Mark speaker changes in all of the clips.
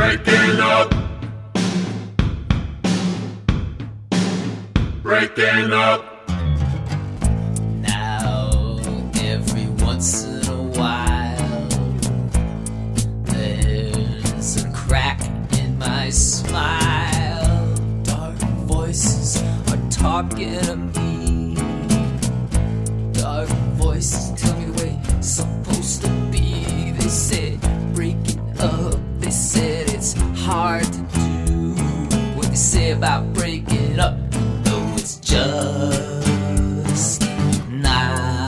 Speaker 1: Breaking up. Breaking up.
Speaker 2: Now, every once in a while, there's a crack in my smile. Dark voices are talking to me. Dark voices tell me the way it's supposed to be. They said breaking up. They said it's hard to do what they say about breaking up. Though it's just not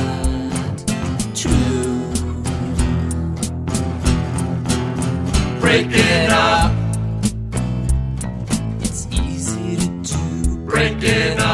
Speaker 2: true.
Speaker 1: Breaking up.
Speaker 2: It's easy to do.
Speaker 1: Breaking up.